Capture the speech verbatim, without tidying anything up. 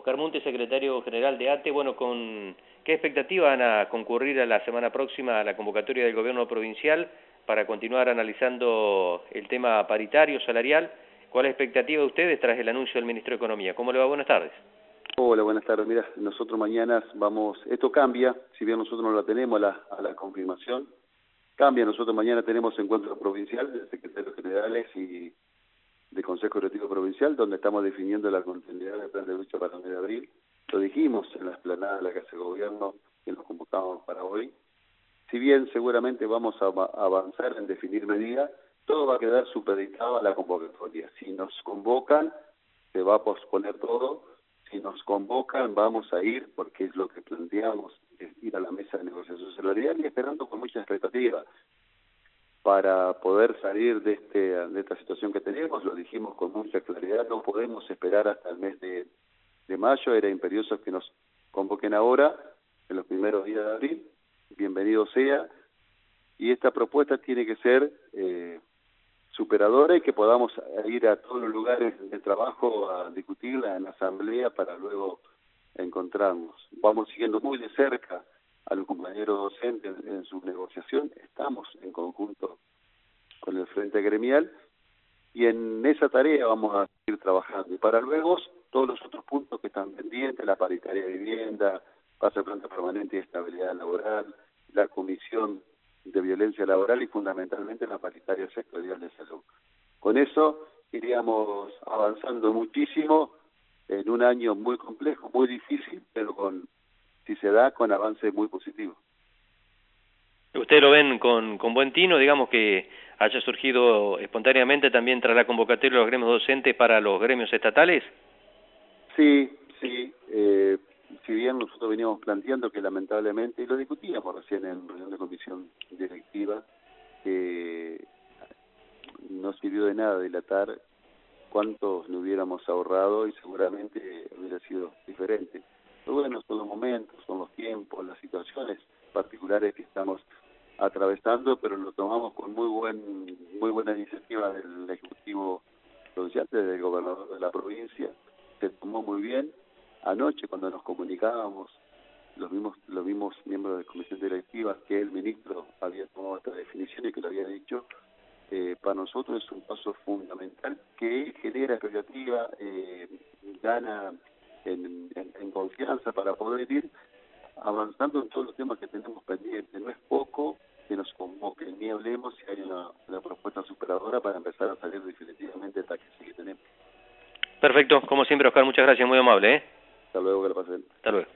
Oscar Munte, secretario general de A T E. Bueno, ¿con qué expectativa van a concurrir a la semana próxima a la convocatoria del gobierno provincial para continuar analizando el tema paritario, salarial? ¿Cuál es la expectativa de ustedes tras el anuncio del ministro de Economía? ¿Cómo le va? Buenas tardes. Hola, buenas tardes. Mira, nosotros mañana vamos, esto cambia, si bien nosotros no la tenemos a la, a la confirmación, cambia. Nosotros mañana tenemos encuentro provincial de secretarios generales y de Consejo Directivo Provincial, donde estamos definiendo la continuidad del plan de lucha para el mes de abril. Lo dijimos en la explanada de la Casa de Gobierno, que nos convocamos para hoy. Si bien seguramente vamos a avanzar en definir medidas, todo va a quedar supeditado a la convocatoria. Si nos convocan, se va a posponer todo. Si nos convocan, vamos a ir, porque es lo que planteamos, es ir a la mesa de negociación salarial y esperando con mucha expectativa para poder salir de este de esta situación que tenemos. Lo dijimos con mucha claridad, no podemos esperar hasta el mes de, de mayo, era imperioso que nos convoquen ahora, en los primeros días de abril, bienvenido sea, y esta propuesta tiene que ser eh, superadora y que podamos ir a todos los lugares de trabajo a discutirla en la asamblea para luego encontrarnos. Vamos siguiendo muy de cerca a los compañeros docentes en su negociación, estamos en conjunto con el Frente Gremial y en esa tarea vamos a seguir trabajando. Y para luego todos los otros puntos que están pendientes, la paritaria de vivienda, pase de planta permanente y estabilidad laboral, la comisión de violencia laboral y fundamentalmente la paritaria sectorial de salud. Con eso iríamos avanzando muchísimo en un año muy complejo, muy difícil, pero con, si se da, con avances muy positivos. ¿Ustedes lo ven con, con buen tino, digamos, que haya surgido espontáneamente también tras la convocatoria de los gremios docentes para los gremios estatales? Sí, sí. Eh, si bien nosotros veníamos planteando que lamentablemente, y lo discutíamos recién en reunión de comisión directiva, que no sirvió de nada dilatar cuántos le hubiéramos ahorrado y seguramente hubiera sido diferente. Pero bueno, son los momentos, son los tiempos, las situaciones particulares que estamos atravesando, pero lo tomamos con muy buen muy buena iniciativa del Ejecutivo Provincial, desde el gobernador de la provincia. Se tomó muy bien. Anoche, cuando nos comunicábamos, los mismos los mismos miembros de la comisión directiva, que el ministro había tomado esta definición y que lo había dicho, eh, para nosotros es un paso fundamental que genera expectativa, eh, gana en, en, en confianza para poder ir avanzando en todos los temas que tenemos pendientes. No es poco que nos convoquen, ni hablemos si hay una, una propuesta superadora para empezar a salir definitivamente de esta crisis que tenemos. Perfecto, como siempre, Oscar, muchas gracias, muy amable, ¿eh? Hasta luego, que la pasen. Hasta luego.